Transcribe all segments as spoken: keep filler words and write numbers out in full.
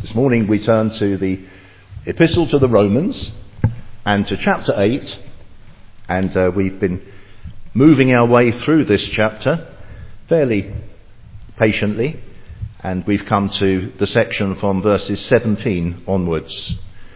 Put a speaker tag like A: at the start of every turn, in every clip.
A: This morning we turn to the Epistle to the Romans and to chapter eight, and uh, we've been moving our way through this chapter fairly patiently, and we've come to the section from verses seventeen onwards.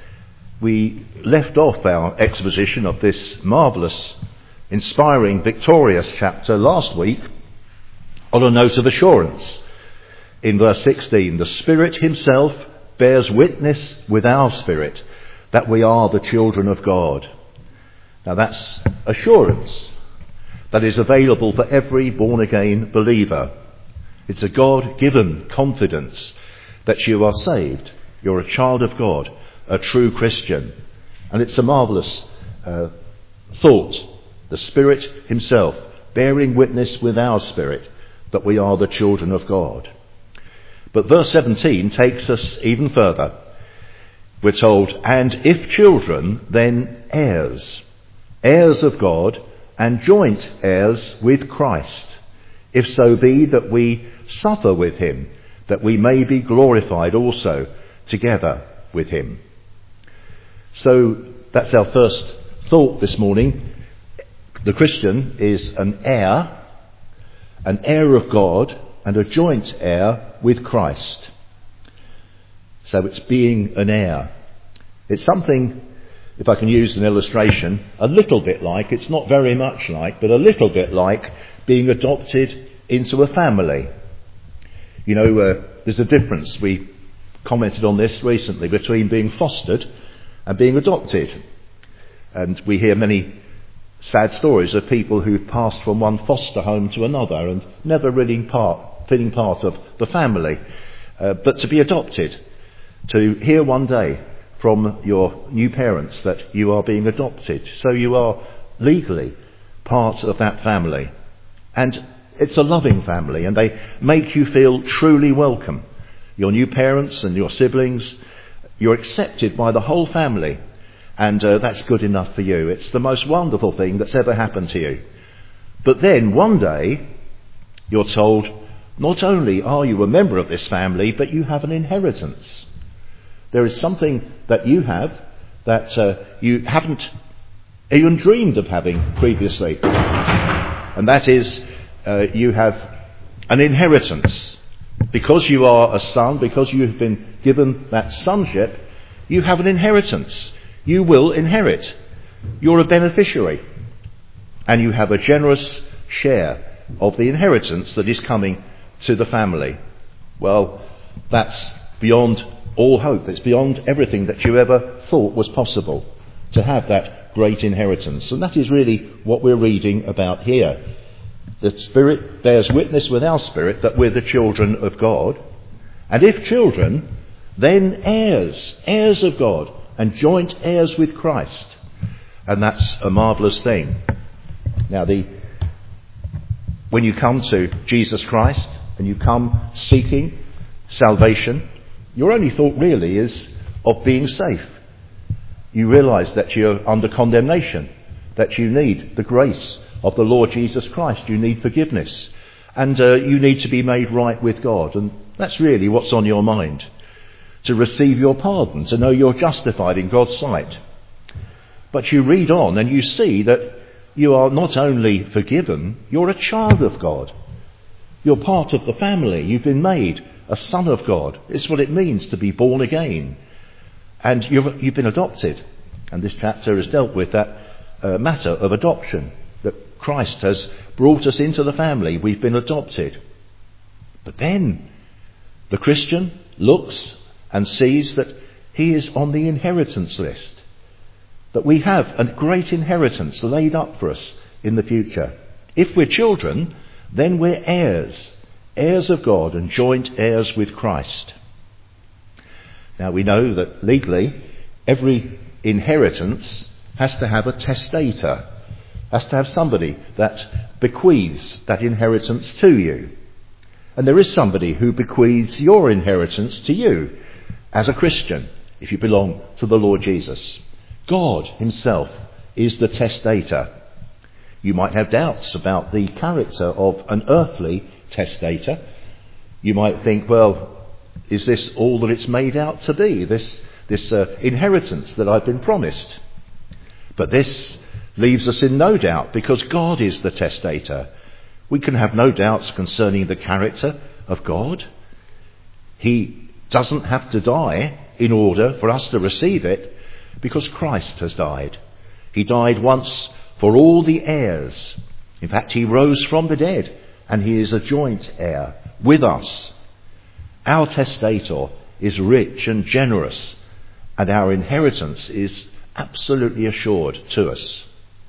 A: We left off our exposition of this marvellous, inspiring, victorious chapter last week on a note of assurance. In verse sixteen, the Spirit himself bears witness with our spirit that we are the children of God. Now that's assurance that is available for every born-again believer. It's a God-given confidence that you are saved. You're a child of God, a true Christian. And it's a marvellous uh, thought. The Spirit himself bearing witness with our spirit that we are the children of God. But verse seventeen takes us even further. We're told, and if children, then heirs, heirs of God, and joint heirs with Christ, if so be that we suffer with him, that we may be glorified also together with him. So that's our first thought this morning. The Christian is an heir, an heir of God, and a joint heir with Christ. So it's being an heir. It's something, if I can use an illustration, a little bit like, it's not very much like, but a little bit like being adopted into a family. You know, uh, there's a difference, we commented on this recently, between being fostered and being adopted. And we hear many sad stories of people who've passed from one foster home to another and never really part, feeling part of the family. Uh, but to be adopted, to hear one day from your new parents that you are being adopted, so you are legally part of that family. And it's a loving family, and they make you feel truly welcome. Your new parents and your siblings, you're accepted by the whole family, and uh, that's good enough for you. It's the most wonderful thing that's ever happened to you. But then one day you're told, not only are you a member of this family, but you have an inheritance. There is something that you have that uh, you haven't even dreamed of having previously, and that is uh, you have an inheritance. Because you are a son, because you have been given that sonship, you have an inheritance. You will inherit. You're a beneficiary. And you have a generous share of the inheritance that is coming to the family. Well, that's beyond all hope. It's beyond everything that you ever thought was possible to have that great inheritance. And that is really what we're reading about here. The Spirit bears witness with our spirit that we're the children of God. And if children, then heirs, heirs of God, and joint heirs with Christ. And that's a marvellous thing. Now, the when you come to Jesus Christ and you come seeking salvation, your only thought really is of being safe. You realise that you're under condemnation, that you need the grace of the Lord Jesus Christ. You need forgiveness, and uh, you need to be made right with God. And that's really what's on your mind. To receive your pardon, to know you're justified in God's sight. But you read on and you see that you are not only forgiven, you're a child of God. You're part of the family. You've been made a son of God. It's what it means to be born again. And you've, you've been adopted. And this chapter has dealt with that uh, matter of adoption, that Christ has brought us into the family. We've been adopted. But then the Christian looks and sees that he is on the inheritance list, that we have a great inheritance laid up for us in the future. If we're children, then we're heirs, heirs of God and joint heirs with Christ. Now we know that legally every inheritance has to have a testator, has to have somebody that bequeaths that inheritance to you. And there is somebody who bequeaths your inheritance to you as a Christian, if you belong to the Lord Jesus. God himself is the testator. You might have doubts about the character of an earthly testator. You might think, well, Is this all that it's made out to be, this, this uh, inheritance that I've been promised? But this leaves us in no doubt, because God is the testator. We can have no doubts concerning the character of God. He doesn't have to die in order for us to receive it, because Christ has died. He died once for all the heirs. In fact, he rose from the dead, and he is a joint heir with us. Our testator is rich and generous, and our inheritance is absolutely assured to us.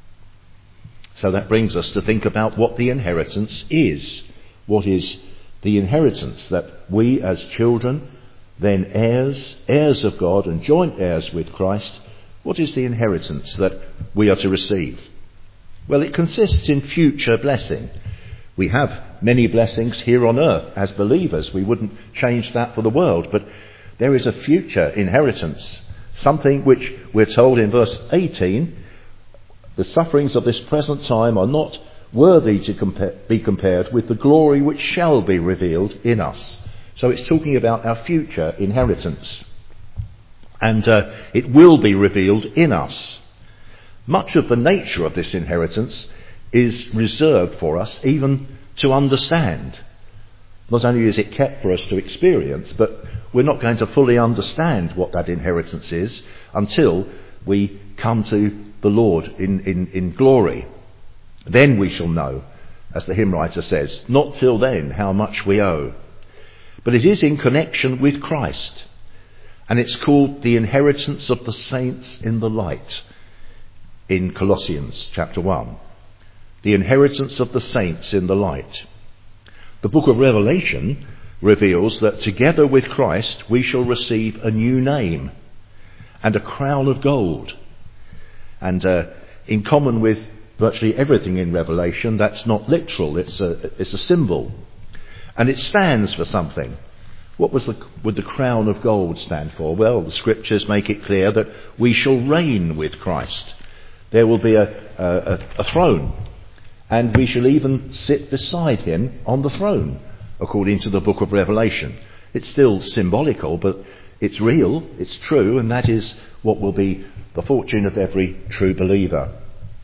A: So that brings us to think about what the inheritance is. What is the inheritance that we as children, then heirs, heirs of God and joint heirs with Christ, what is the inheritance that we are to receive? Well, it consists in future blessing. We have many blessings here on earth as believers. We wouldn't change that for the world, but there is a future inheritance, something which we're told in verse eighteen, the sufferings of this present time are not worthy to compare, be compared with the glory which shall be revealed in us. So it's talking about our future inheritance. And uh, it will be revealed in us. Much of the nature of this inheritance is reserved for us even to understand. Not only is it kept for us to experience, but we're not going to fully understand what that inheritance is until we come to the Lord in, in, in glory. Then we shall know, as the hymn writer says, not till then how much we owe. But it is in connection with Christ, and it's called the inheritance of the saints in the light in Colossians chapter one. The inheritance of the saints in the light. The book of Revelation reveals that together with Christ we shall receive a new name and a crown of gold. And uh, in common with virtually everything in Revelation, that's not literal, it's a, it's a symbol. And it stands for something. What was the, would the crown of gold stand for? Well, the scriptures make it clear that we shall reign with Christ. There will be a, a, a throne, and we shall even sit beside him on the throne, according to the book of Revelation. It's still symbolical, but it's real, it's true, and that is what will be the fortune of every true believer.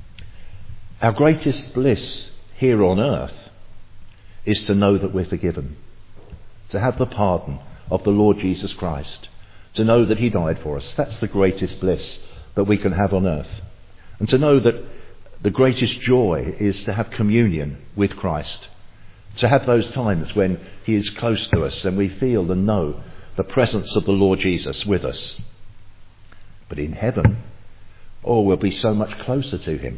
A: Our greatest bliss here on earth is to know that we're forgiven, to have the pardon of the Lord Jesus Christ, to know that he died for us. That's the greatest bliss that we can have on earth. And to know that the greatest joy is to have communion with Christ, to have those times when he is close to us and we feel and know the presence of the Lord Jesus with us. But in heaven, oh, we'll be so much closer to him.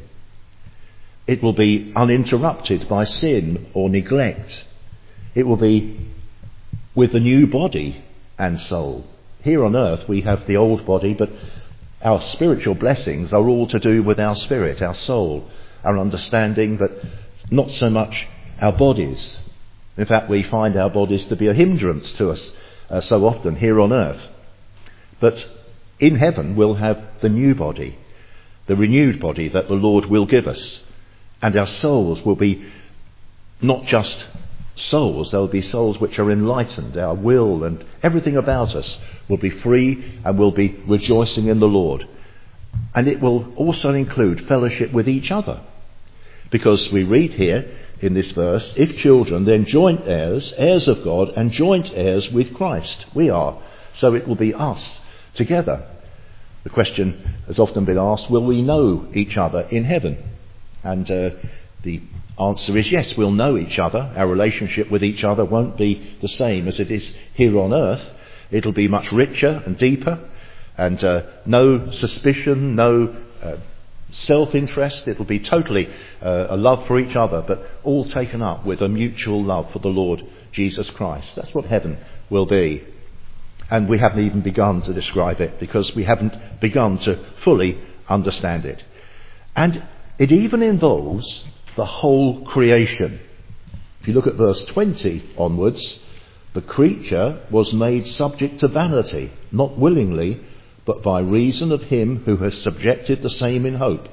A: It will be uninterrupted by sin or neglect. It will be with the new body and soul. Here on earth we have the old body, but our spiritual blessings are all to do with our spirit, our soul, our understanding, but not so much our bodies. In fact, we find our bodies to be a hindrance to us uh, so often here on earth. But in heaven we'll have the new body, the renewed body that the Lord will give us. And our souls will be not just souls, they'll be souls which are enlightened. Our will and everything about us will be free and will be rejoicing in the Lord. And it will also include fellowship with each other. Because we read here in this verse, if children, then joint heirs, heirs of God, and joint heirs with Christ. We are. So it will be us together. The question has often been asked, will we know each other in heaven? And uh, the answer is yes, we'll know each other. Our relationship with each other won't be the same as it is here on earth. It'll be much richer and deeper, and uh, no suspicion, no uh, self-interest. It'll be totally uh, a love for each other, but all taken up with a mutual love for the Lord Jesus Christ. That's what heaven will be. And we haven't even begun to describe it, because we haven't begun to fully understand it. And it even involves the whole creation. If you look at verse twenty onwards, the creature was made subject to vanity, not willingly, but by reason of him who has subjected the same in hope,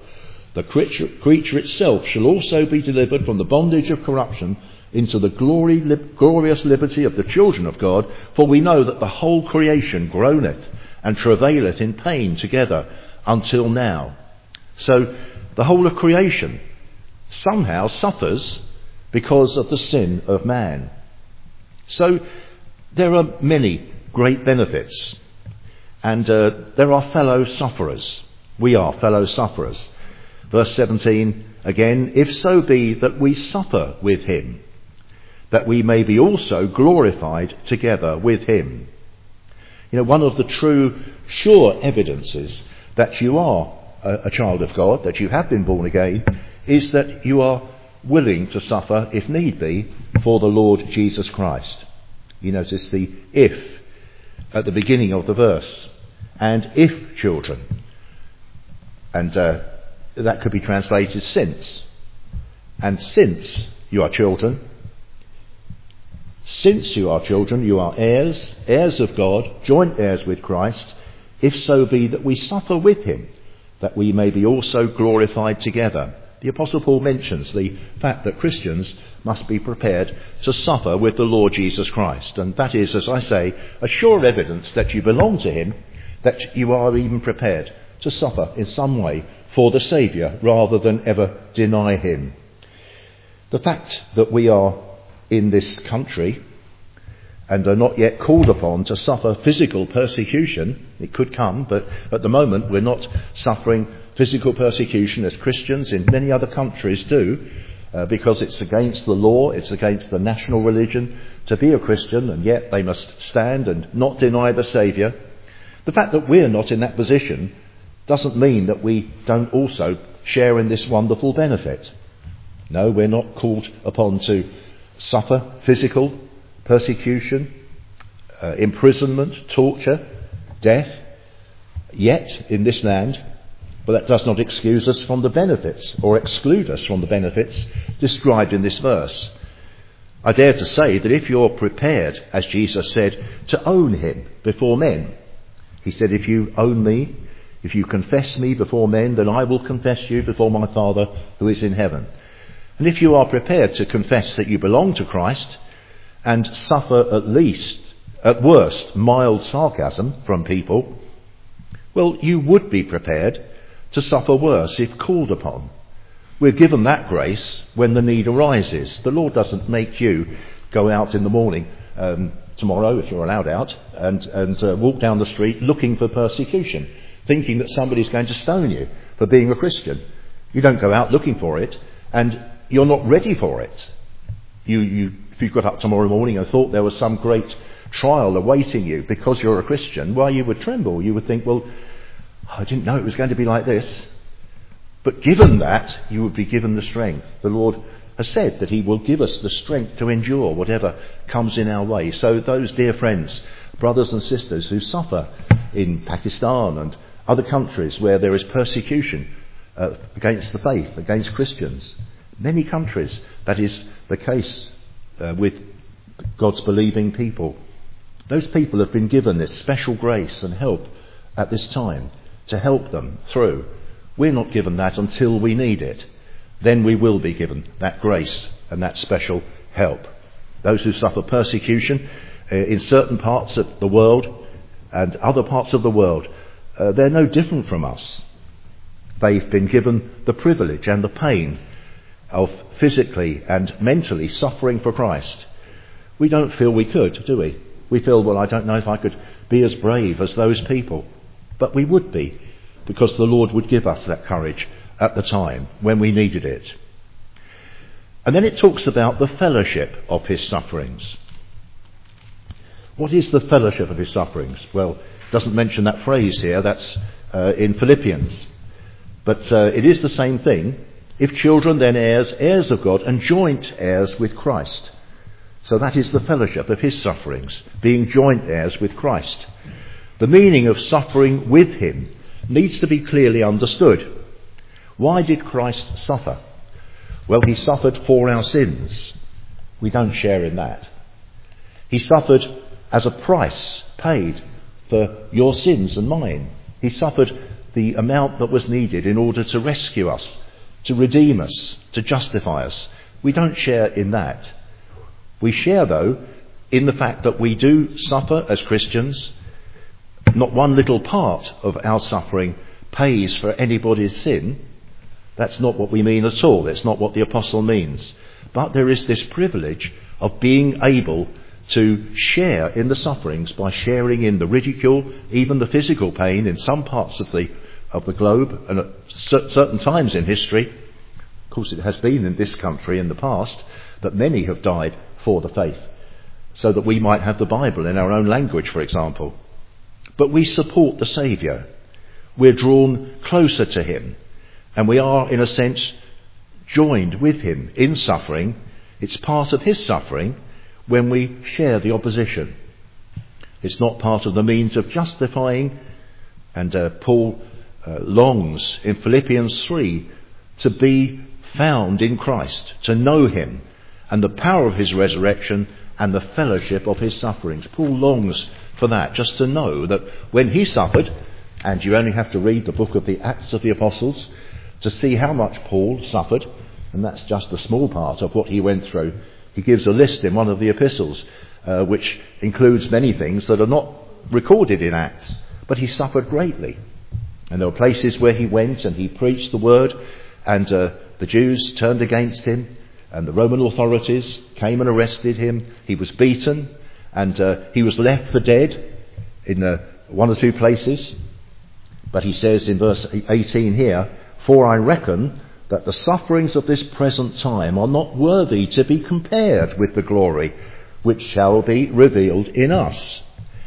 A: the creature, creature itself shall also be delivered from the bondage of corruption into the glory, li- glorious liberty of the children of God. For we know that the whole creation groaneth and travaileth in pain together until now. So the whole of creation somehow suffers because of the sin of man. So there are many great benefits, and uh, there are fellow sufferers. We are fellow sufferers. Verse seventeen again, if so be that we suffer with him, that we may be also glorified together with him. You know, one of the true, sure evidences that you are a, a child of God, that you have been born again, is that you are willing to suffer, if need be, for the Lord Jesus Christ. You notice the if at the beginning of the verse. And if children. And uh, that could be translated since. And since you are children, since you are children, you are heirs, heirs of God, joint heirs with Christ, if so be that we suffer with him, that we may be also glorified together. The Apostle Paul mentions the fact that Christians must be prepared to suffer with the Lord Jesus Christ. And that is, as I say, a sure evidence that you belong to him, that you are even prepared to suffer in some way for the Saviour rather than ever deny him. The fact that we are in this country and are not yet called upon to suffer physical persecution, it could come, but at the moment we're not suffering physical persecution as Christians in many other countries do, uh, because it's against the law, it's against the national religion to be a Christian, and yet they must stand and not deny the Saviour. The fact that we're not in that position doesn't mean that we don't also share in this wonderful benefit. No, we're not called upon to suffer physical persecution, uh, imprisonment, torture, death, yet in this land. But that does not excuse us from the benefits or exclude us from the benefits described in this verse. I dare to say that if you're prepared, as Jesus said, to own him before men, he said, if you own me, if you confess me before men, then I will confess you before my Father who is in heaven. And if you are prepared to confess that you belong to Christ and suffer at least, at worst, mild sarcasm from people, well, you would be prepared to suffer worse if called upon. We're given that grace when the need arises. The Lord doesn't make you go out in the morning, um, tomorrow if you're allowed out, and, and uh, walk down the street looking for persecution, thinking that somebody's going to stone you for being a Christian. You don't go out looking for it, and you're not ready for it. You, you, if you got up tomorrow morning and thought there was some great trial awaiting you because you're a Christian, well, you would tremble. You would think, well, I didn't know it was going to be like this. But given that, you would be given the strength. The Lord has said that he will give us the strength to endure whatever comes in our way. So those dear friends, brothers and sisters who suffer in Pakistan and other countries where there is persecution uh, against the faith, against Christians, many countries that is the case uh, with God's believing people. Those people have been given this special grace and help at this time to help them through. We're not given that until we need it. Then we will be given that grace and that special help. Those who suffer persecution uh, in certain parts of the world and other parts of the world, uh, they're no different from us. They've been given the privilege and the pain of physically and mentally suffering for Christ. We don't feel we could, do we? We feel, well, I don't know if I could be as brave as those people. But we would be, because the Lord would give us that courage at the time when we needed it. And then it talks about the fellowship of his sufferings. What is the fellowship of his sufferings? Well, it doesn't mention that phrase here. That's uh, in Philippians. But uh, it is the same thing. If children, then heirs, heirs of God, and joint heirs with Christ. So that is the fellowship of his sufferings, being joint heirs with Christ. The meaning of suffering with him needs to be clearly understood. Why did Christ suffer? Well, he suffered for our sins. We don't share in that. He suffered as a price paid for your sins and mine. He suffered the amount that was needed in order to rescue us, to redeem us, to justify us. We don't share in that. We share, though, in the fact that we do suffer as Christians. Not one little part of our suffering pays for anybody's sin. That's not what we mean at all. It's not what the apostle means. But there is this privilege of being able to share in the sufferings by sharing in the ridicule, even the physical pain in some parts of the of the globe and at certain times in history. Of course, it has been in this country in the past that many have died for the faith, so that we might have the Bible in our own language, for example. But we support the Saviour. We're drawn closer to him, and we are, in a sense, joined with him in suffering. It's part of his suffering when we share the opposition. It's not part of the means of justifying, and uh, Paul uh, longs in Philippians three to be found in Christ, to know him and the power of his resurrection and the fellowship of his sufferings. Paul longs for that, just to know that when he suffered, and you only have to read the book of the Acts of the Apostles to see how much Paul suffered, and that's just a small part of what he went through. He gives a list in one of the epistles uh, which includes many things that are not recorded in Acts, but he suffered greatly. And there were places where he went and he preached the word, and uh, the Jews turned against him, and the Roman authorities came and arrested him. He was beaten, and uh, he was left for dead in uh, one or two places. But he says in verse eighteen here, "For I reckon that the sufferings of this present time are not worthy to be compared with the glory which shall be revealed in us."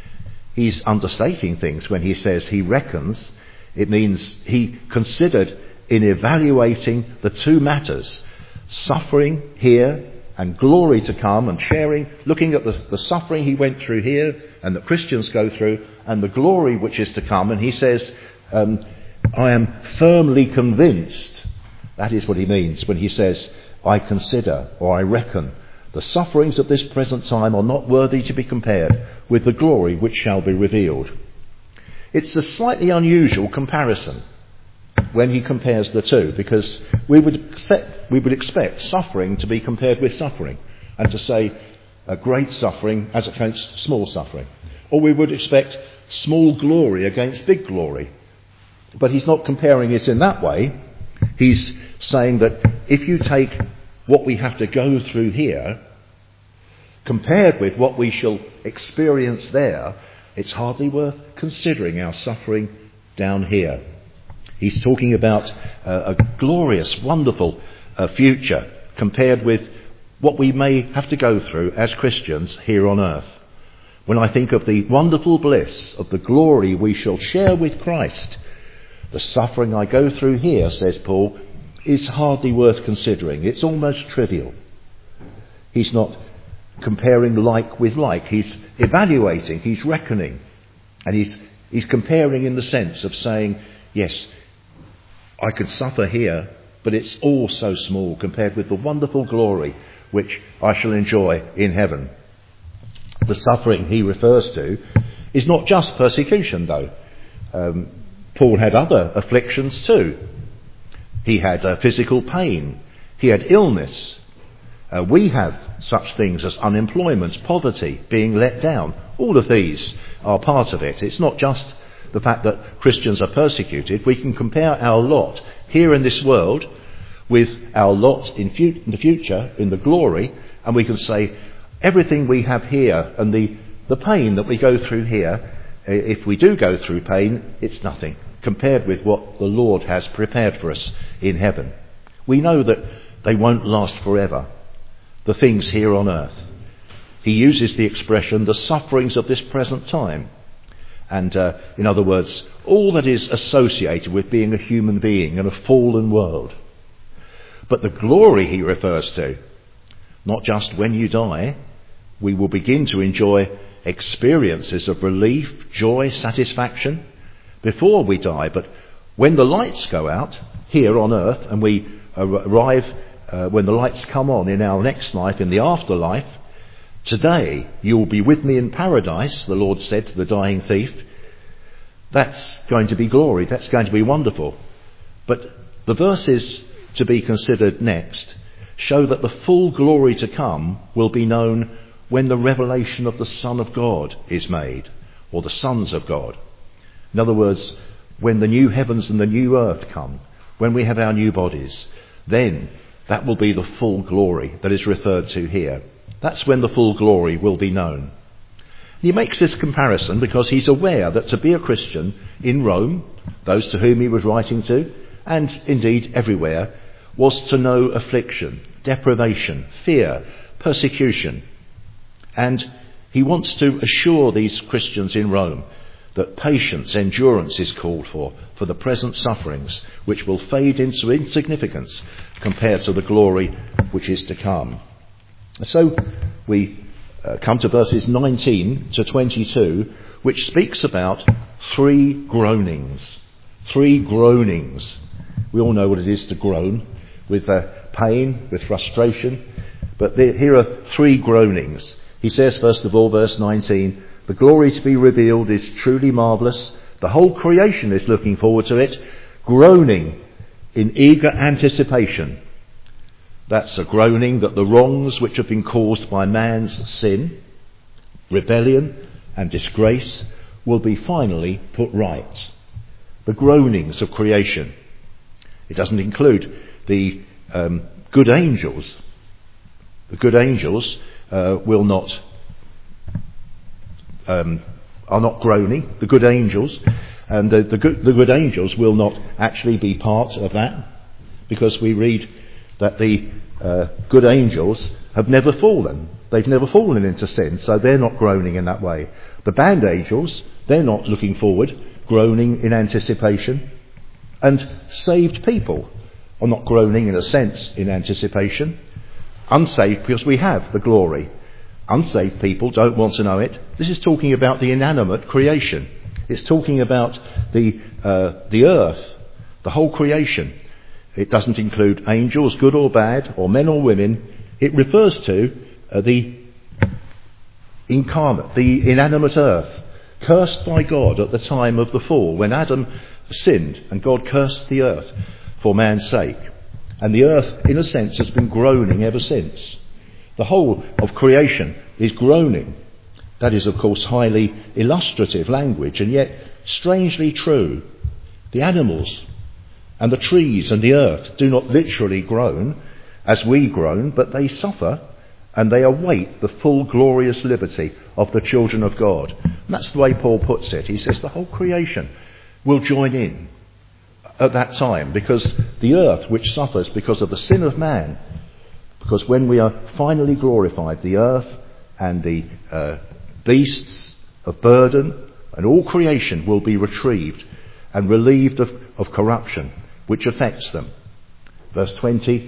A: He's understating things when he says he reckons. It means he considered in evaluating the two matters, suffering here and glory to come, and sharing, looking at the, the suffering he went through here and that Christians go through, and the glory which is to come. And he says, um, I am firmly convinced. That is what he means when he says, I consider, or I reckon, the sufferings of this present time are not worthy to be compared with the glory which shall be revealed. It's a slightly unusual comparison when he compares the two, because we would accept, we would expect suffering to be compared with suffering, and to say a great suffering as against small suffering. Or we would expect small glory against big glory. But he's not comparing it in that way. He's saying that if you take what we have to go through here, compared with what we shall experience there, it's hardly worth considering our suffering down here. He's talking about uh, a glorious, wonderful uh, future compared with what we may have to go through as Christians here on earth. When I think of the wonderful bliss of the glory we shall share with Christ, the suffering I go through here, says Paul, is hardly worth considering. It's almost trivial. He's not comparing like with like. He's evaluating, he's reckoning, and he's he's comparing in the sense of saying, yes, I could suffer here, but it's all so small compared with the wonderful glory which I shall enjoy in heaven. The suffering he refers to is not just persecution, though. Um, Paul had other afflictions too. He had uh, physical pain. He had illness. Uh, we have such things as unemployment, poverty, being let down. All of these are part of it. It's not just the fact that Christians are persecuted. We can compare our lot here in this world with our lot in, fu- in the future, in the glory, and we can say everything we have here and the, the pain that we go through here, if we do go through pain, it's nothing compared with what the Lord has prepared for us in heaven. We know that they won't last forever, the things here on earth. He uses the expression, the sufferings of this present time. And uh, in other words, all that is associated with being a human being in a fallen world. But the glory he refers to, not just when you die, we will begin to enjoy experiences of relief, joy, satisfaction before we die. But when the lights go out here on earth and we arrive, uh, when the lights come on in our next life, in the afterlife, today you will be with me in paradise, the Lord said to the dying thief. That's going to be glory. That's going to be wonderful. But the verses to be considered next show that the full glory to come will be known when the revelation of the Son of God is made, or the sons of God. In other words, when the new heavens and the new earth come, when we have our new bodies, then that will be the full glory that is referred to here. That's when the full glory will be known. He makes this comparison because he's aware that to be a Christian in Rome, those to whom he was writing to, and indeed everywhere, was to know affliction, deprivation, fear, persecution. And he wants to assure these Christians in Rome that patience, endurance is called for, for the present sufferings, which will fade into insignificance compared to the glory which is to come. So we uh, come to verses nineteen to twenty-two, which speaks about three groanings. Three groanings. We all know what it is to groan, with uh, pain, with frustration. But there, here are three groanings. He says, first of all, verse nineteen, the glory to be revealed is truly marvellous. The whole creation is looking forward to it, groaning in eager anticipation. That's a groaning that the wrongs which have been caused by man's sin, rebellion and disgrace will be finally put right. The groanings of creation. It doesn't include the um, good angels. The good angels uh, will not um, are not groaning. The good angels and the, the good the good angels will not actually be part of that, because we read that the uh, good angels have never fallen. They've never fallen into sin, so they're not groaning in that way. The bad angels, they're not looking forward, groaning in anticipation. And saved people are not groaning in a sense in anticipation. Unsaved, because we have the glory. Unsaved people don't want to know it. This is talking about the inanimate creation. It's talking about the uh, the earth, the whole creation. It doesn't include angels, good or bad, or men or women. It refers to uh, the incarnate, the inanimate earth, cursed by God at the time of the fall, when Adam sinned and God cursed the earth for man's sake. And the earth, in a sense, has been groaning ever since. The whole of creation is groaning. That is, of course, highly illustrative language, and yet strangely true. The animals and the trees and the earth do not literally groan as we groan, but they suffer and they await the full glorious liberty of the children of God. And that's the way Paul puts it. He says the whole creation will join in at that time, because the earth, which suffers because of the sin of man, because when we are finally glorified, the earth and the uh, beasts of burden and all creation will be retrieved and relieved of, of corruption which affects them. Verse twenty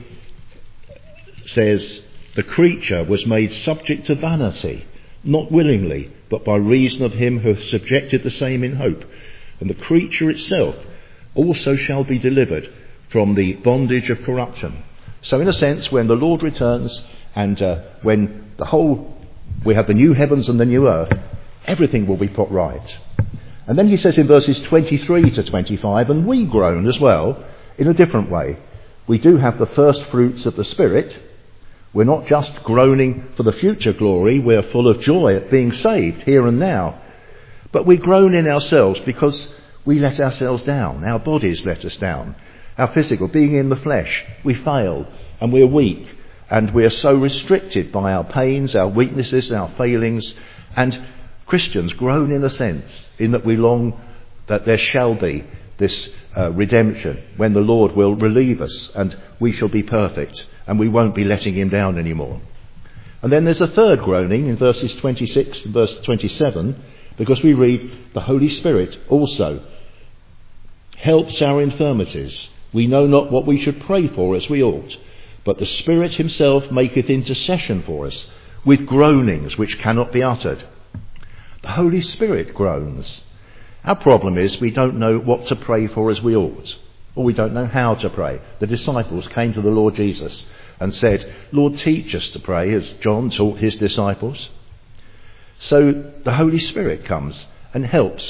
A: says, the creature was made subject to vanity, not willingly, but by reason of him who hath subjected the same in hope. And the creature itself also shall be delivered from the bondage of corruption. So in a sense, when the Lord returns and uh, when the whole, we have the new heavens and the new earth, everything will be put right. And then he says in verses twenty-three to twenty-five, and we groan as well in a different way. We do have the first fruits of the Spirit. We're not just groaning for the future glory. We're full of joy at being saved here and now. But we groan in ourselves because we let ourselves down. Our bodies let us down. Our physical, being in the flesh, we fail and we're weak and we're so restricted by our pains, our weaknesses, our failings. And Christians groan in a sense in that we long that there shall be this uh, redemption when the Lord will relieve us and we shall be perfect and we won't be letting him down anymore. And then there's a third groaning in verses twenty-six and verse twenty-seven, because we read, the Holy Spirit also helps our infirmities. We know not what we should pray for as we ought, but the Spirit himself maketh intercession for us with groanings which cannot be uttered. The Holy Spirit groans. Our problem is we don't know what to pray for as we ought, or we don't know how to pray. The disciples came to the Lord Jesus and said, Lord, teach us to pray as John taught his disciples. So the Holy Spirit comes and helps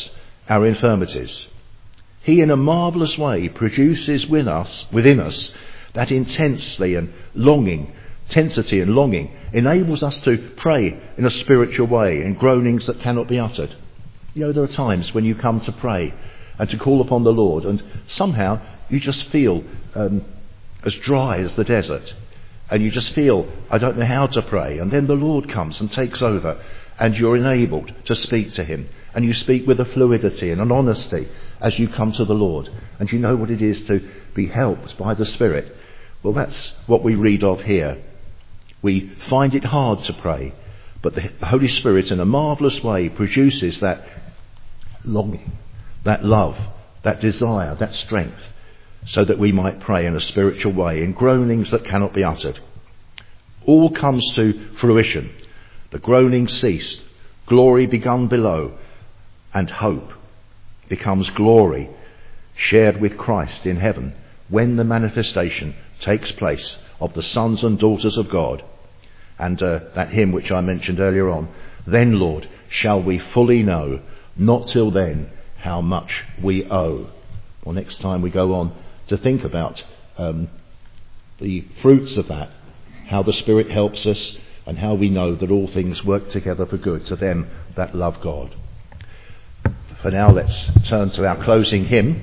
A: our infirmities. He in a marvellous way produces within us, within us that intensely and longing, intensity and longing, enables us to pray in a spiritual way in groanings that cannot be uttered. You know, there are times when you come to pray and to call upon the Lord, and somehow you just feel um, as dry as the desert, and you just feel, I don't know how to pray, and then the Lord comes and takes over, and you're enabled to speak to him, and you speak with a fluidity and an honesty as you come to the Lord, and you know what it is to be helped by the Spirit. Well, that's what we read of here. We find it hard to pray, but the Holy Spirit in a marvellous way produces that longing, that love, that desire, that strength, so that we might pray in a spiritual way, in groanings that cannot be uttered. All comes to fruition. The groaning ceased, glory begun below, and hope becomes glory shared with Christ in heaven when the manifestation takes place of the sons and daughters of God. And uh, that hymn which I mentioned earlier on, then, Lord, shall we fully know, not till then, how much we owe. Well, next time we go on to think about um, the fruits of that, how the Spirit helps us, and how we know that all things work together for good to them that love God. For now, let's turn to our closing hymn,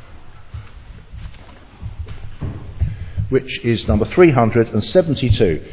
A: which is number three hundred seventy-two.